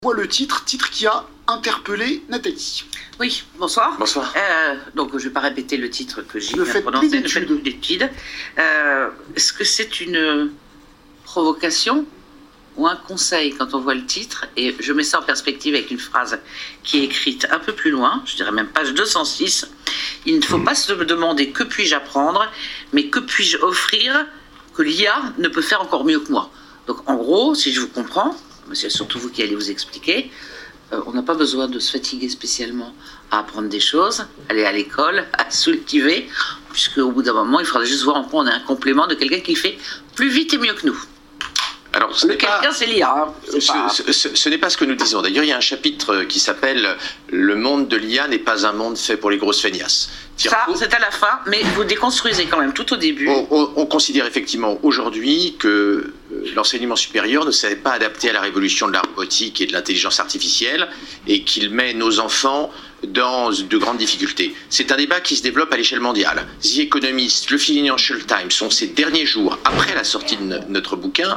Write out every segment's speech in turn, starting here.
Voit le titre qui a interpellé Nathalie. Oui, bonsoir. Bonsoir. Donc, je ne vais pas répéter le titre que j'ai Ne bien faites prononcé. plus Ne faites plus d'études. Est-ce que c'est une provocation ou un conseil quand on voit le titre? Et je mets ça en perspective avec une phrase qui est écrite un peu plus loin, je dirais même page 206. Il ne faut pas se demander que puis-je apprendre, mais que puis-je offrir que l'IA ne peut faire encore mieux que moi. Donc, en gros, si je vous comprends, c'est surtout vous qui allez vous expliquer, on n'a pas besoin de se fatiguer spécialement à apprendre des choses, aller à l'école, à se cultiver, puisque au bout d'un moment, il faudra juste voir en quoi on est un complément de quelqu'un qui le fait plus vite et mieux que nous. Alors, quelqu'un, c'est l'IA. Hein. Ce n'est pas ce que nous disons. D'ailleurs, il y a un chapitre qui s'appelle « Le monde de l'IA n'est pas un monde fait pour les grosses feignasses ». Ça, c'est à la fin, mais vous déconstruisez quand même tout au début. On considère effectivement aujourd'hui que l'enseignement supérieur ne s'est pas adapté à la révolution de la robotique et de l'intelligence artificielle et qu'il met nos enfants dans de grandes difficultés. C'est un débat qui se développe à l'échelle mondiale. The Economist, le Financial Times, sont ces derniers jours, après la sortie de notre bouquin,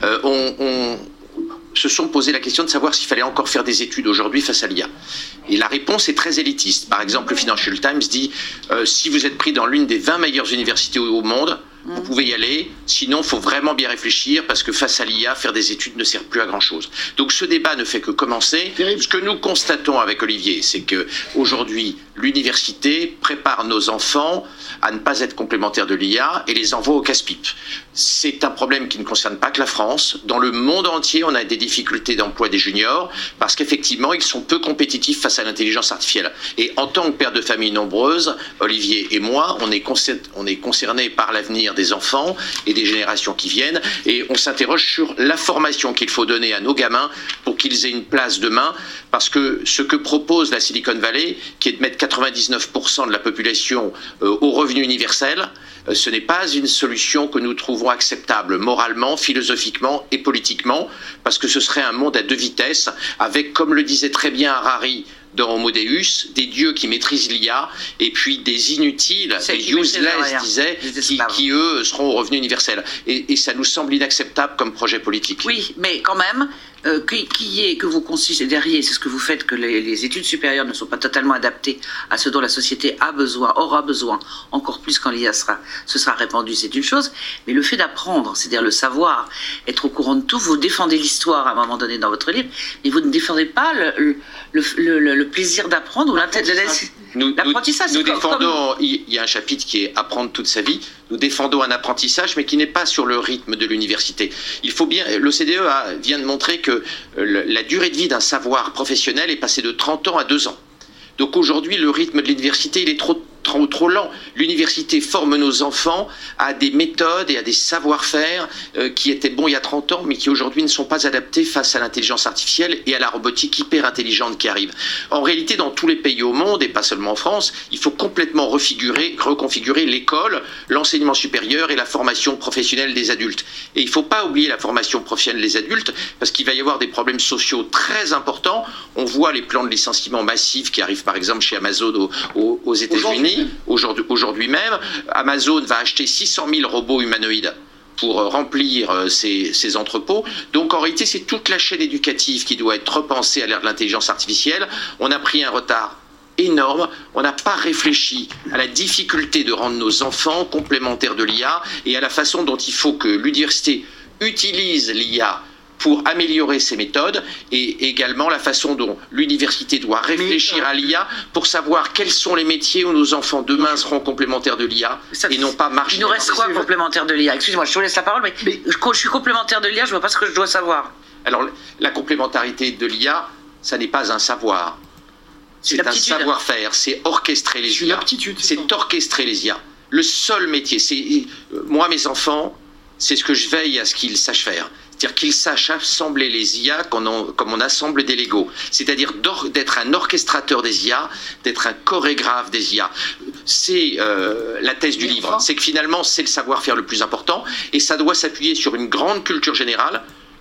se sont posé la question de savoir s'il fallait encore faire des études aujourd'hui face à l'IA. Et la réponse est très élitiste. Par exemple, le Financial Times dit si vous êtes pris dans l'une des 20 meilleures universités au monde, vous pouvez y aller, sinon il faut vraiment bien réfléchir parce que face à l'IA, faire des études ne sert plus à grand-chose. Donc ce débat ne fait que commencer. Ce que nous constatons avec Olivier, c'est qu'aujourd'hui, l'université prépare nos enfants à ne pas être complémentaires de l'IA et les envoie au casse-pipe. C'est un problème qui ne concerne pas que la France. Dans le monde entier, on a des difficultés d'emploi des juniors parce qu'effectivement, ils sont peu compétitifs face à l'intelligence artificielle. Et en tant que père de famille nombreuse, Olivier et moi, on est concernés par l'avenir des enfants et des générations qui viennent et on s'interroge sur la formation qu'il faut donner à nos gamins pour qu'ils aient une place demain parce que ce que propose la Silicon Valley, qui est de mettre 99% de la population au revenu universel, ce n'est pas une solution que nous trouvons acceptable moralement, philosophiquement et politiquement parce que ce serait un monde à deux vitesses avec, comme le disait très bien Harari dans Homo Deus, des dieux qui maîtrisent l'IA et puis des inutiles, des useless, disait, qui eux seront au revenu universel. Et ça nous semble inacceptable comme projet politique. Oui, mais quand même, que vous considériez, c'est ce que vous faites, que les études supérieures ne sont pas totalement adaptées à ce dont la société a besoin, aura besoin, encore plus quand l'IA se sera répandue, c'est une chose. Mais le fait d'apprendre, c'est-à-dire le savoir, être au courant de tout, vous défendez l'histoire à un moment donné dans votre livre, mais vous ne défendez pas le plaisir d'apprendre ou l'apprentissage. Nous défendons, il y a un chapitre qui est apprendre toute sa vie. Nous défendons un apprentissage, mais qui n'est pas sur le rythme de l'université. Il faut bien, l'OCDE vient de montrer que la durée de vie d'un savoir professionnel est passée de 30 ans à 2 ans. Donc aujourd'hui, le rythme de l'université, il est trop lent. L'université forme nos enfants à des méthodes et à des savoir-faire qui étaient bons il y a 30 ans, mais qui aujourd'hui ne sont pas adaptés face à l'intelligence artificielle et à la robotique hyper intelligente qui arrive. En réalité, dans tous les pays au monde, et pas seulement en France, il faut complètement reconfigurer l'école, l'enseignement supérieur et la formation professionnelle des adultes. Et il ne faut pas oublier la formation professionnelle des adultes, parce qu'il va y avoir des problèmes sociaux très importants. On voit les plans de licenciement massifs qui arrivent par exemple chez Amazon aux États-Unis. Aujourd'hui même, Amazon va acheter 600 000 robots humanoïdes pour remplir ses entrepôts. Donc en réalité, c'est toute la chaîne éducative qui doit être repensée à l'ère de l'intelligence artificielle. On a pris un retard énorme, on n'a pas réfléchi à la difficulté de rendre nos enfants complémentaires de l'IA et à la façon dont il faut que l'université utilise l'IA pour améliorer ses méthodes et également la façon dont l'université doit réfléchir à l'IA pour savoir quels sont les métiers où nos enfants demain seront complémentaires de l'IA et non pas marginaux. Il nous reste quoi complémentaire de l'IA? Excusez-moi, je vous laisse la parole, mais quand je suis complémentaire de l'IA, je ne vois pas ce que je dois savoir. Alors, la complémentarité de l'IA, ça n'est pas un savoir. C'est un savoir-faire, c'est orchestrer les IA. C'est orchestrer les IA. Le seul métier, c'est... Moi, mes enfants, c'est ce que je veille à ce qu'ils sachent faire. C'est-à-dire qu'ils sachent assembler les IA comme on assemble des Legos. C'est-à-dire d'être un orchestrateur des IA, d'être un chorégraphe des IA. C'est la thèse du livre. C'est que finalement, c'est le savoir-faire le plus important et ça doit s'appuyer sur une grande culture générale,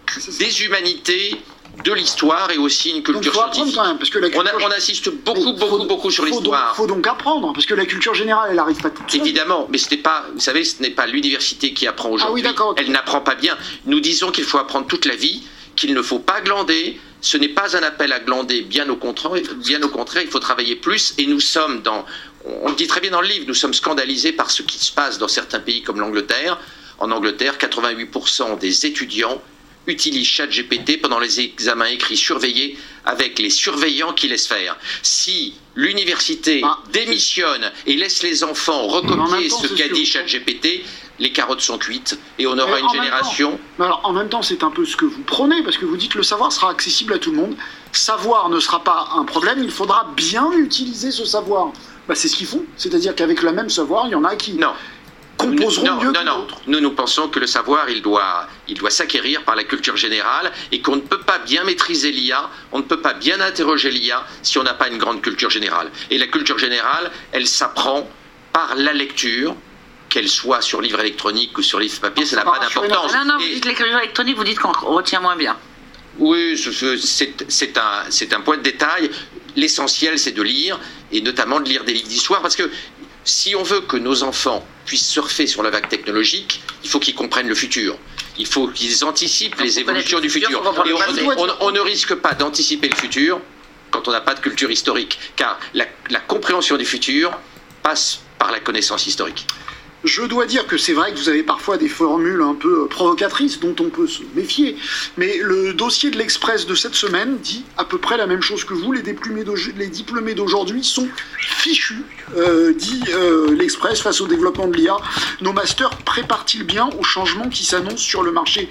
des humanités, de l'histoire et aussi une culture scientifique. Quand même, parce que la culture... on insiste beaucoup sur l'histoire. Il faut donc apprendre, parce que la culture générale, elle n'arrive pas toute seule. Évidemment, mais vous savez, ce n'est pas l'université qui apprend aujourd'hui. Elle n'apprend pas bien. Nous disons qu'il faut apprendre toute la vie, qu'il ne faut pas glander. Ce n'est pas un appel à glander, bien au contraire, il faut travailler plus. Et nous sommes on le dit très bien dans le livre, nous sommes scandalisés par ce qui se passe dans certains pays comme l'Angleterre. En Angleterre, 88% des étudiants utilisent ChatGPT pendant les examens écrits surveillés avec les surveillants qui laissent faire. Si l'université démissionne et laisse les enfants recopier ce qu'a dit ChatGPT, les carottes sont cuites et on aura une génération... Alors, en même temps, c'est un peu ce que vous prônez, parce que vous dites que le savoir sera accessible à tout le monde. Savoir ne sera pas un problème, il faudra bien utiliser ce savoir. C'est ce qu'ils font, c'est-à-dire qu'avec le même savoir, il y en a qui... composeront mieux que d'autres. Nous pensons que le savoir, il doit s'acquérir par la culture générale et qu'on ne peut pas bien maîtriser l'IA, on ne peut pas bien interroger l'IA si on n'a pas une grande culture générale. Et la culture générale, elle s'apprend par la lecture, qu'elle soit sur livre électronique ou sur livre papier, ça n'a pas d'importance. Non, vous dites l'écriture électronique, vous dites qu'on retient moins bien. Oui, c'est un point de détail. L'essentiel, c'est de lire, et notamment de lire des livres d'histoire, parce que si on veut que nos enfants puissent surfer sur la vague technologique, il faut qu'ils comprennent le futur. Il faut qu'ils anticipent les évolutions du futur. Et on ne risque pas d'anticiper le futur quand on n'a pas de culture historique, car la compréhension du futur passe par la connaissance historique. Je dois dire que c'est vrai que vous avez parfois des formules un peu provocatrices dont on peut se méfier, mais le dossier de l'Express de cette semaine dit à peu près la même chose que vous. Les diplômés d'aujourd'hui sont fichus, dit l'Express, face au développement de l'IA. Nos masters préparent-ils bien aux changements qui s'annoncent sur le marché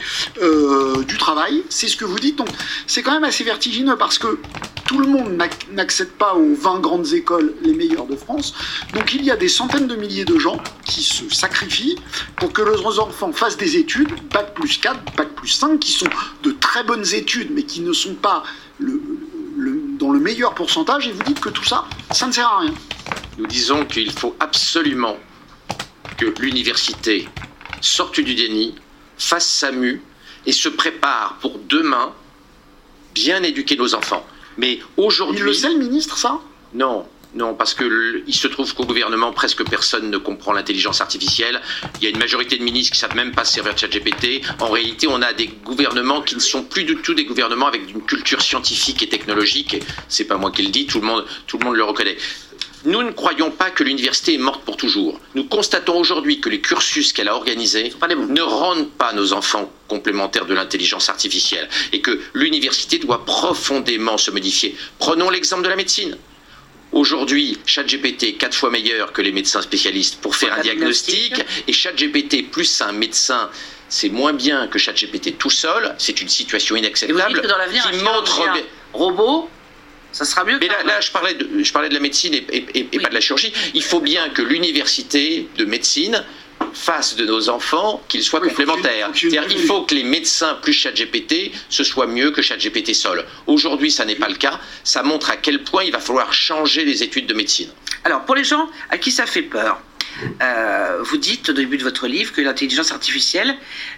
du travail? C'est ce que vous dites. Donc c'est quand même assez vertigineux parce que tout le monde n'accède pas aux 20 grandes écoles les meilleures de France. Donc il y a des centaines de milliers de gens qui se sacrifient pour que leurs enfants fassent des études, Bac plus 4, Bac plus 5, qui sont de très bonnes études, mais qui ne sont pas dans le meilleur pourcentage, et vous dites que tout ça, ça ne sert à rien. Nous disons qu'il faut absolument que l'université sorte du déni, fasse sa mue, et se prépare pour demain bien éduquer nos enfants. Mais aujourd'hui... Il le sait, le ministre, ça ? Non, parce qu'il se trouve qu'au gouvernement, presque personne ne comprend l'intelligence artificielle. Il y a une majorité de ministres qui ne savent même pas se servir de ChatGPT. En réalité, on a des gouvernements qui ne sont plus du tout des gouvernements avec une culture scientifique et technologique. C'est pas moi qui le dis, tout le monde le reconnaît. Nous ne croyons pas que l'université est morte pour toujours. Nous constatons aujourd'hui que les cursus qu'elle a organisés ne rendent pas nos enfants complémentaires de l'intelligence artificielle et que l'université doit profondément se modifier. Prenons l'exemple de la médecine. Aujourd'hui, ChatGPT est 4 fois meilleur que les médecins spécialistes pour faire un diagnostic, et ChatGPT plus un médecin, c'est moins bien que ChatGPT tout seul. C'est une situation inacceptable. Et vous dites que dans l'avenir, un robot, ça sera mieux. Mais là, je parlais de la médecine et pas de la chirurgie. Il faut bien que l'université de médecine fasse de nos enfants qu'ils soient complémentaires. C'est-à-dire il faut que les médecins plus ChatGPT, ce soit mieux que ChatGPT seul. Aujourd'hui, ça n'est pas le cas. Ça montre à quel point il va falloir changer les études de médecine. Alors, pour les gens à qui ça fait peur, vous dites au début de votre livre que l'intelligence artificielle,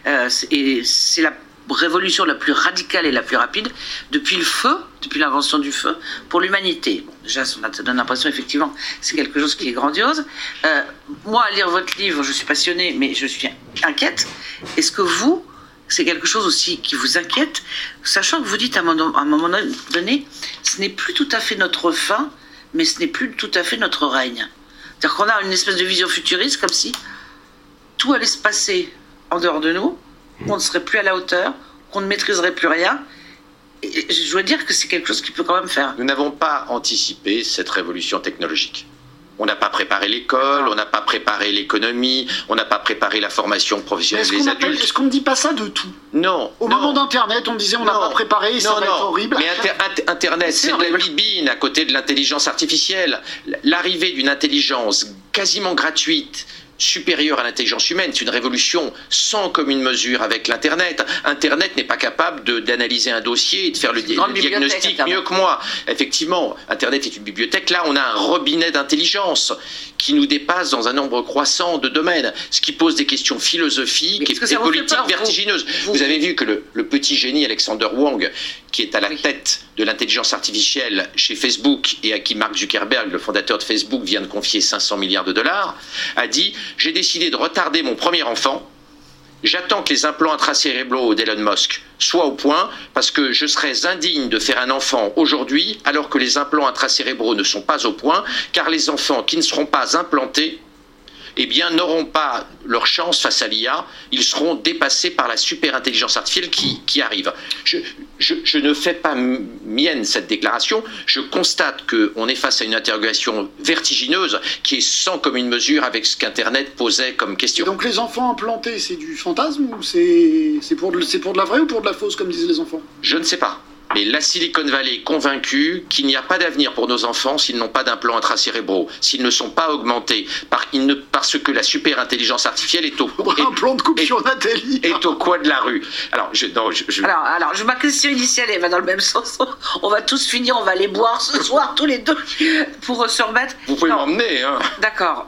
c'est la révolution la plus radicale et la plus rapide depuis l'invention du feu, pour l'humanité. Bon, déjà, ça donne l'impression, effectivement, c'est quelque chose qui est grandiose. Moi, à lire votre livre, je suis passionnée, mais je suis inquiète. Est-ce que c'est quelque chose aussi qui vous inquiète, sachant que vous dites à un moment donné, ce n'est plus tout à fait notre fin, mais ce n'est plus tout à fait notre règne. C'est-à-dire qu'on a une espèce de vision futuriste, comme si tout allait se passer en dehors de nous, qu'on ne serait plus à la hauteur, qu'on ne maîtriserait plus rien. Et je dois dire que c'est quelque chose qui peut quand même faire. Nous n'avons pas anticipé cette révolution technologique. On n'a pas préparé l'école, on n'a pas préparé l'économie, on n'a pas préparé la formation professionnelle des adultes. Est-ce qu'on ne dit pas ça de tout? Non. Au moment d'Internet, on disait on n'a pas préparé, ça va être horrible. Mais Internet, c'est de la bibine à côté de l'intelligence artificielle. L'arrivée d'une intelligence quasiment gratuite, supérieure à l'intelligence humaine, c'est une révolution sans commune mesure avec l'Internet. Internet n'est pas capable d'analyser un dossier et de faire le diagnostic mieux que moi. Effectivement, Internet est une bibliothèque. Là, on a un robinet d'intelligence qui nous dépasse dans un nombre croissant de domaines, ce qui pose des questions philosophiques et politiques vertigineuses. Vous avez vu que le petit génie Alexander Wang, qui est à la tête de l'intelligence artificielle chez Facebook et à qui Mark Zuckerberg, le fondateur de Facebook, vient de confier 500 milliards de dollars, a dit « J'ai décidé de retarder mon premier enfant J'attends que les implants intracérébraux d'Elon Musk soient au point, parce que je serais indigne de faire un enfant aujourd'hui alors que les implants intracérébraux ne sont pas au point, car les enfants qui ne seront pas implantés, eh bien, n'auront pas leur chance face à l'IA, ils seront dépassés par la super intelligence artificielle qui arrive. Je ne fais pas mienne cette déclaration, je constate qu'on est face à une interrogation vertigineuse qui est sans commune mesure avec ce qu'Internet posait comme question. Et donc les enfants implantés, c'est du fantasme ou c'est pour de la vraie ou pour de la fausse, comme disaient les enfants? Je ne sais pas. Mais la Silicon Valley est convaincue qu'il n'y a pas d'avenir pour nos enfants s'ils n'ont pas d'implants intracérébraux, s'ils ne sont pas augmentés, parce que la super intelligence artificielle est au coin de la rue. Alors, ma question initiale, elle va dans le même sens. On va tous finir, on va aller boire ce soir tous les deux pour se remettre. Vous pouvez m'emmener, hein. D'accord.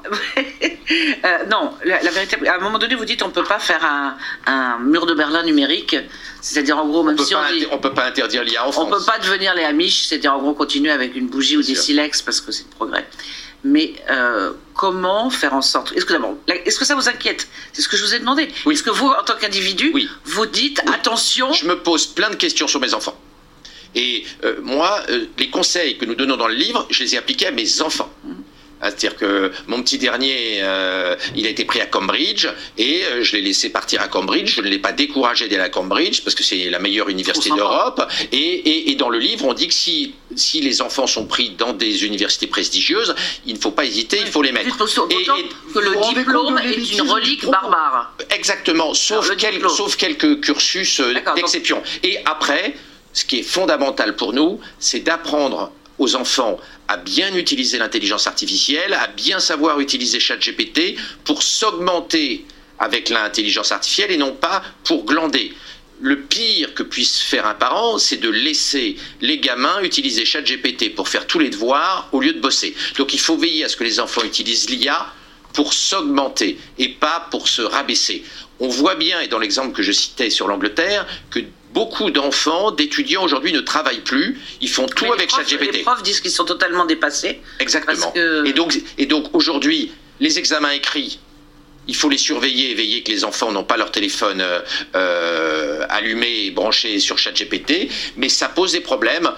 Non, la vérité, à un moment donné, vous dites on ne peut pas faire un mur de Berlin numérique. C'est-à-dire en gros, même si on peut pas interdire l'IA en France. On peut pas devenir les Amish, c'est-à-dire en gros continuer avec une bougie ou des silex parce que c'est le progrès. Mais comment faire en sorte... Est-ce que ça vous inquiète? C'est ce que je vous ai demandé. Oui. Est-ce que vous, en tant qu'individu, vous dites attention... Je me pose plein de questions sur mes enfants. Et moi, les conseils que nous donnons dans le livre, je les ai appliqués à mes enfants. C'est-à-dire que mon petit dernier, il a été pris à Cambridge et je l'ai laissé partir à Cambridge. Je ne l'ai pas découragé d'aller à Cambridge parce que c'est la meilleure université d'Europe. Et dans le livre, on dit que si les enfants sont pris dans des universités prestigieuses, il ne faut pas hésiter, il faut les mettre. Que le diplôme est une relique barbare. Exactement, sauf quelques cursus d'exception. Et après, ce qui est fondamental pour nous, c'est d'apprendre aux enfants à bien utiliser l'intelligence artificielle, à bien savoir utiliser ChatGPT pour s'augmenter avec l'intelligence artificielle et non pas pour glander. Le pire que puisse faire un parent, c'est de laisser les gamins utiliser ChatGPT pour faire tous les devoirs au lieu de bosser. Donc il faut veiller à ce que les enfants utilisent l'IA pour s'augmenter et pas pour se rabaisser. On voit bien, et dans l'exemple que je citais sur l'Angleterre, que beaucoup d'enfants, d'étudiants aujourd'hui ne travaillent plus, ils font tout avec ChatGPT. Les profs disent qu'ils sont totalement dépassés. Exactement. Et donc aujourd'hui, les examens écrits, il faut les surveiller et veiller que les enfants n'ont pas leur téléphone allumé et branché sur ChatGPT, mais ça pose des problèmes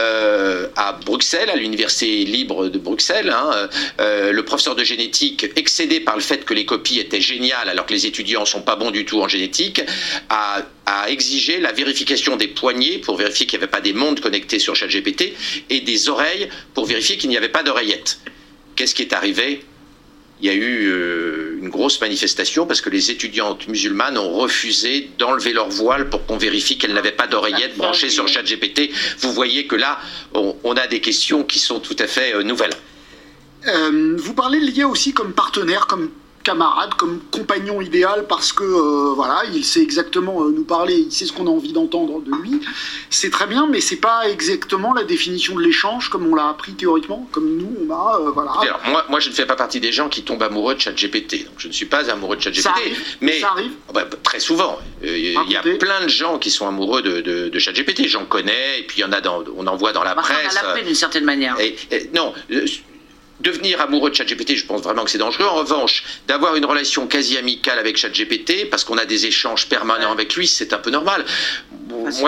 à Bruxelles, à l'Université libre de Bruxelles. Le professeur de génétique, excédé par le fait que les copies étaient géniales alors que les étudiants ne sont pas bons du tout en génétique, a exigé la vérification des poignets pour vérifier qu'il n'y avait pas des mondes connectés sur ChatGPT et des oreilles pour vérifier qu'il n'y avait pas d'oreillettes. Qu'est-ce qui est arrivé ? Il y a eu une grosse manifestation parce que les étudiantes musulmanes ont refusé d'enlever leur voile pour qu'on vérifie qu'elles n'avaient pas d'oreillettes branchées sur ChatGPT. Vous voyez que là, on a des questions qui sont tout à fait nouvelles. Vous parlez de l'IA aussi comme partenaire, comme camarade, comme compagnon idéal, parce que voilà, il sait exactement nous parler, il sait ce qu'on a envie d'entendre de lui. C'est très bien, mais c'est pas exactement la définition de l'échange comme on l'a appris théoriquement, comme nous on a voilà. Alors, moi je ne fais pas partie des gens qui tombent amoureux de ChatGPT, donc je ne suis pas amoureux de ChatGPT. Ça arrive. Très souvent. Il y a plein de gens qui sont amoureux de ChatGPT. J'en connais, et puis il y en a on en voit dans la presse. On l'a fait d'une certaine manière. Non. Devenir amoureux de ChatGPT, je pense vraiment que c'est dangereux. En revanche, d'avoir une relation quasi amicale avec ChatGPT, parce qu'on a des échanges permanents avec lui, c'est un peu normal. Moi,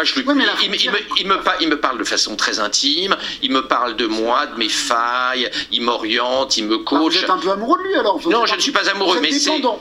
il me parle de façon très intime, il me parle de moi, de mes failles, il m'oriente, il me coach. Vous êtes un peu amoureux de lui alors? Non, je ne suis pas amoureux, mais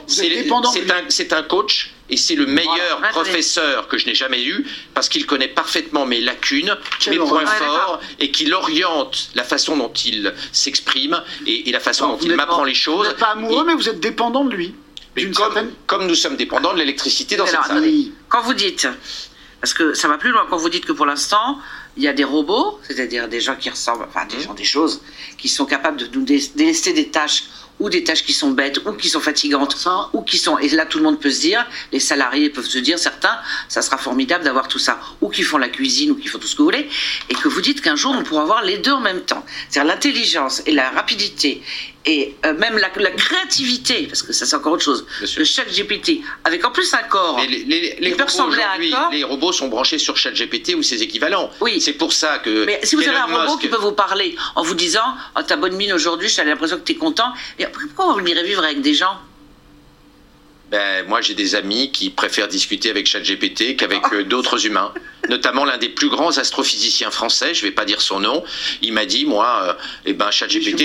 c'est un coach. Et c'est le meilleur professeur que je n'ai jamais eu, parce qu'il connaît parfaitement mes lacunes, mes points forts, et qu'il oriente la façon dont il s'exprime et la façon dont il m'apprend les choses. Vous n'êtes pas amoureux, mais vous êtes dépendant de lui. Mais comme nous sommes dépendants de l'électricité dans cette salle. Quand vous dites, parce que ça va plus loin, quand vous dites que pour l'instant, il y a des robots, c'est-à-dire des gens qui ressemblent, enfin des choses qui sont capables de nous délester des tâches, ou des tâches qui sont bêtes, ou qui sont fatigantes, ou qui sont... Et là, tout le monde peut se dire, les salariés peuvent se dire, certains, ça sera formidable d'avoir tout ça, ou qui font la cuisine, ou qui font tout ce que vous voulez, et que vous dites qu'un jour, on pourra avoir les deux en même temps. C'est-à-dire l'intelligence et la rapidité, et même la créativité, parce que ça c'est encore autre chose, de ChatGPT, avec en plus un corps qui peut ressembler à un corps. Les robots sont branchés sur ChatGPT ou ses équivalents. Oui. C'est pour ça que... Mais si vous avez un robot qui peut vous parler en vous disant « Oh, t'as bonne mine aujourd'hui, j'ai l'impression que t'es content », mais pourquoi vous venirez vivre avec des gens ? Moi, j'ai des amis qui préfèrent discuter avec ChatGPT qu'avec d'autres humains. Notamment l'un des plus grands astrophysiciens français, je ne vais pas dire son nom, il m'a dit, moi, ChatGPT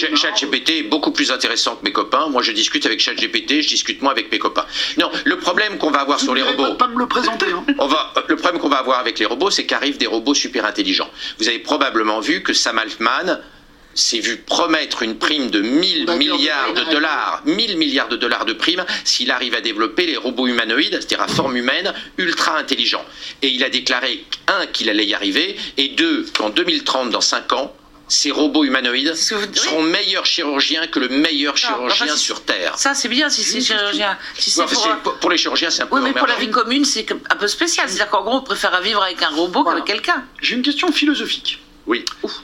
est beaucoup plus intéressant que mes copains. Moi, je discute avec ChatGPT, je discute moins avec mes copains. Non, le problème qu'on va avoir sur les robots... Pas me le présenter. Hein. Le problème qu'on va avoir avec les robots, c'est qu'arrivent des robots super intelligents. Vous avez probablement vu que Sam Altman s'est vu promettre une prime de 1000 milliards de dollars, 1000 milliards de dollars de prime s'il arrive à développer les robots humanoïdes, c'est-à-dire à forme humaine, ultra intelligents. Et il a déclaré, qu'il allait y arriver, et qu'en 2030, dans 5 ans, ces robots humanoïdes seront meilleurs chirurgiens que le meilleur chirurgien sur Terre. Ça, c'est bien si c'est chirurgien. Si pour les chirurgiens, c'est un peu... Oui, mais pour la vie commune, c'est un peu spécial. C'est-à-dire qu'en gros, on préfère vivre avec un robot qu'avec quelqu'un. J'ai une question philosophique. Oui.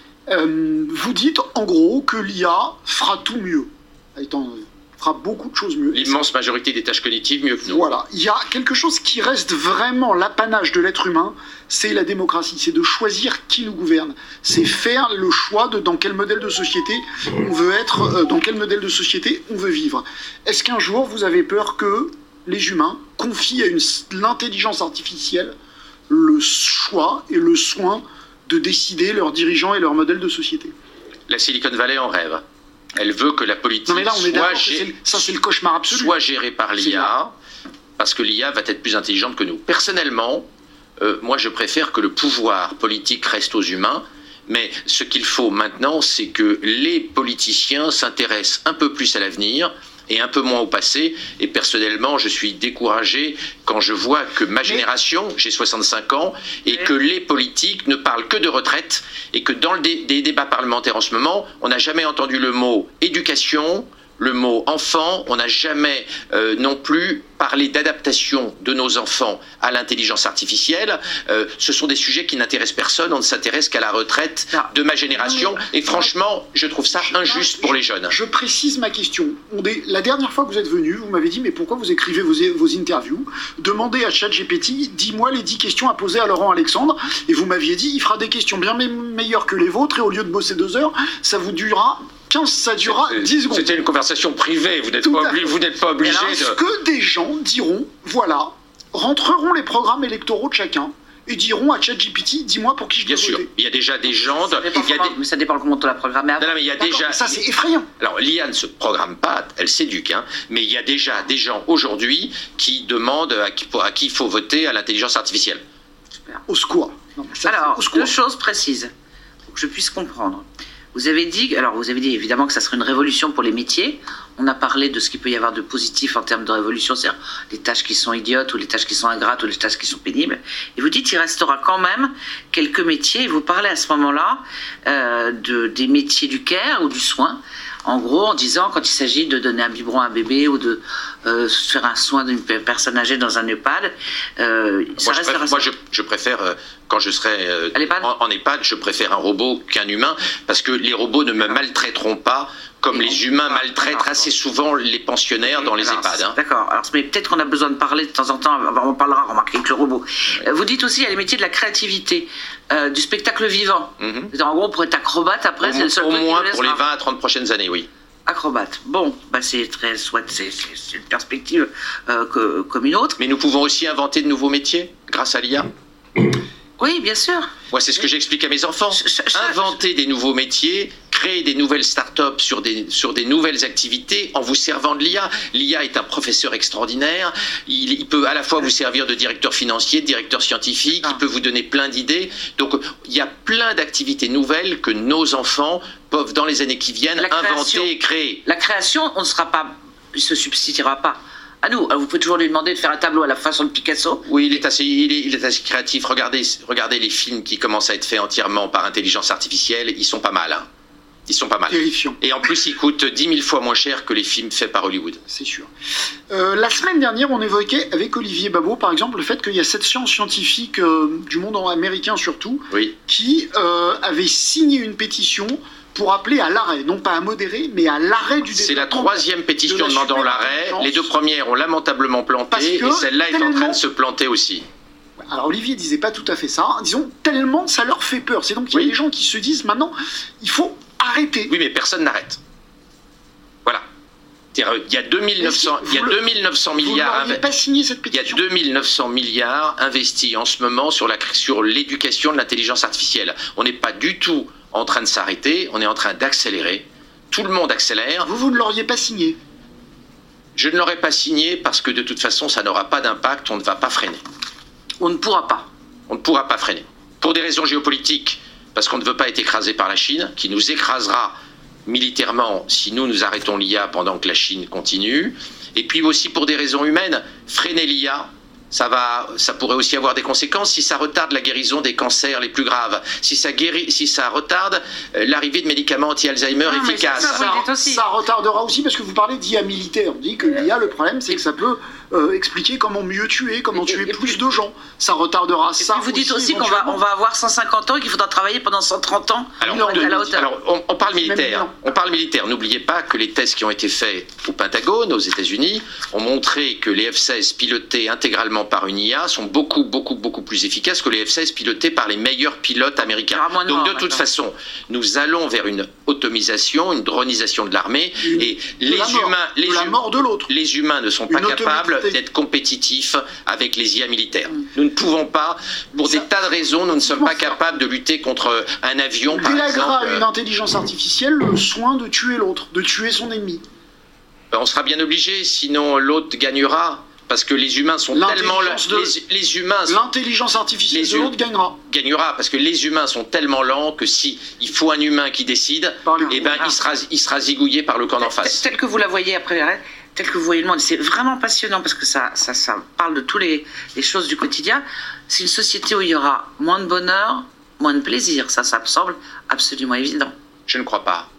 Vous dites en gros que l'IA fera tout mieux, fera beaucoup de choses mieux. L'immense majorité des tâches cognitives mieux que nous. Voilà, il y a quelque chose qui reste vraiment l'apanage de l'être humain, c'est la démocratie, c'est de choisir qui nous gouverne, c'est faire le choix de dans quel modèle de société on veut être, dans quel modèle de société on veut vivre. Est-ce qu'un jour vous avez peur que les humains confient à l'intelligence artificielle le choix et le soin de décider leurs dirigeants et leur modèle de société? La Silicon Valley en rêve. Elle veut que la politique c'est le cauchemar absolu. Soit gérée par l'IA, parce que l'IA va être plus intelligente que nous. Personnellement, moi je préfère que le pouvoir politique reste aux humains, mais ce qu'il faut maintenant, c'est que les politiciens s'intéressent un peu plus à l'avenir et un peu moins au passé. Et personnellement, je suis découragé quand je vois que ma génération, j'ai 65 ans, et que les politiques ne parlent que de retraite, et que dans des débats parlementaires en ce moment, on n'a jamais entendu le mot éducation, le mot enfant, on n'a jamais non plus parlé d'adaptation de nos enfants à l'intelligence artificielle. Ce sont des sujets qui n'intéressent personne, on ne s'intéresse qu'à la retraite de ma génération, et franchement, je trouve ça injuste pour les jeunes. Je précise ma question. La dernière fois que vous êtes venu, vous m'avez dit, mais pourquoi vous écrivez vos interviews? Demandez à ChatGPT, dis-moi les 10 questions à poser à Laurent Alexandre, et vous m'aviez dit, il fera des questions bien meilleures que les vôtres, et au lieu de bosser 2 heures, ça durera 10 secondes. C'était une conversation privée, vous n'êtes pas obligé de... Est-ce que des gens diront, voilà, rentreront les programmes électoraux de chacun et diront à ChatGPT, dis-moi pour qui je dois voter? Bien sûr, il y a déjà des gens... Ça dépend comment on l'a programmé. Non, mais il y a déjà... Ça, c'est effrayant. Alors, l'IA ne se programme pas, elle s'éduque, mais il y a déjà des gens aujourd'hui qui demandent à qui il faut voter à l'intelligence artificielle. Super. Au secours. Alors, 2 choses précises, pour que je puisse comprendre. Vous avez dit évidemment que ça serait une révolution pour les métiers. On a parlé de ce qu'il peut y avoir de positif en termes de révolution, c'est-à-dire les tâches qui sont idiotes ou les tâches qui sont ingrates ou les tâches qui sont pénibles. Et vous dites qu'il restera quand même quelques métiers. Et vous parlez à ce moment-là des métiers du care ou du soin. En gros, en disant, quand il s'agit de donner un biberon à un bébé ou de faire un soin d'une personne âgée dans un EHPAD, je préfère, quand je serai en EHPAD, je préfère un robot qu'un humain, parce que les robots ne me maltraiteront pas comme les humains maltraitent assez souvent les pensionnaires dans les EHPAD. D'accord. Alors, mais peut-être qu'on a besoin de parler de temps en temps, on parlera, remarquez, avec le robot. Vous dites aussi, il y a les métiers de la créativité, du spectacle vivant. En gros, pour être acrobate, après, c'est le seul truc qui nous laissera. Pour les 20 à 30 prochaines années, oui. Acrobate. Bon, c'est une perspective comme une autre. Mais nous pouvons aussi inventer de nouveaux métiers grâce à l'IA. Oui, bien sûr. Moi, c'est ce que j'explique à mes enfants. Inventer des nouveaux métiers, créer des nouvelles start-up sur des nouvelles activités en vous servant de l'IA. L'IA est un professeur extraordinaire. Il peut à la fois vous servir de directeur financier, de directeur scientifique. Il peut vous donner plein d'idées. Donc, il y a plein d'activités nouvelles que nos enfants peuvent, dans les années qui viennent, inventer et créer. La création, on ne se substituera pas à nous. Alors, vous pouvez toujours lui demander de faire un tableau à la façon de Picasso. Oui, il est assez créatif. Regardez les films qui commencent à être faits entièrement par intelligence artificielle. Ils sont pas mal. Ils sont pas mal. Terrifiant. Et en plus, ils coûtent 10 000 fois moins cher que les films faits par Hollywood. C'est sûr. La semaine dernière, on évoquait avec Olivier Babot, par exemple, le fait qu'il y a cette science scientifique du monde américain surtout, qui avait signé une pétition pour appeler à l'arrêt, non pas à modérer, mais à l'arrêt du développement. C'est la 3e pétition demandant l'arrêt. Les 2 premières ont lamentablement planté, et celle-là est en train de se planter aussi. Alors Olivier disait pas tout à fait ça, disons tellement ça leur fait peur. C'est donc qu'il y a des gens qui se disent maintenant, il faut arrêter. Oui, mais personne n'arrête. Voilà. Il y a 2900 milliards. Vous n'auriez pas signé cette Il y a pétition. 2900 milliards investis en ce moment sur l'éducation de l'intelligence artificielle. On n'est pas du tout en train de s'arrêter, on est en train d'accélérer. Tout le monde accélère. Vous ne l'auriez pas signé. Je ne l'aurais pas signé parce que de toute façon, ça n'aura pas d'impact, on ne va pas freiner. On ne pourra pas. On ne pourra pas freiner. Pour des raisons géopolitiques, parce qu'on ne veut pas être écrasé par la Chine, qui nous écrasera militairement si nous arrêtons l'IA pendant que la Chine continue. Et puis aussi pour des raisons humaines, freiner l'IA, ça pourrait aussi avoir des conséquences si ça retarde la guérison des cancers les plus graves, si ça retarde l'arrivée de médicaments anti-Alzheimer efficaces. Ça retardera aussi parce que vous parlez d'IA militaire. On dit que l'IA, le problème, c'est que ça peut expliquer comment mieux tuer, comment tuer plus de gens. Ça retardera ça. Vous dites aussi qu'on va avoir 150 ans et qu'il faudra travailler pendant 130 ans. Alors, on parle militaire. On parle militaire. N'oubliez pas que les tests qui ont été faits au Pentagone, aux États-Unis, ont montré que les F-16 pilotés intégralement par une IA sont beaucoup plus efficaces que les F-16 pilotés par les meilleurs pilotes américains. Donc de toute façon, nous allons vers une automisation, une dronisation de l'armée, et les humains ne sont pas capables d'être compétitifs avec les IA militaires. Nous ne pouvons pas, pour des tas de raisons, nous ne sommes pas capables de lutter contre un avion, par exemple. Déléguera à une intelligence artificielle le soin de tuer l'autre, de tuer son ennemi. On sera bien obligé, sinon l'autre gagnera. Parce que les humains sont tellement l'intelligence artificielle de l'autre gagnera parce que les humains sont tellement lents que si il faut un humain qui décide, il sera zigouillé par le camp d'en face. Tel que vous la voyez après, tel que vous voyez le monde, c'est vraiment passionnant parce que ça parle de toutes les choses du quotidien. C'est une société où il y aura moins de bonheur, moins de plaisir. Ça me semble absolument évident. Je ne crois pas.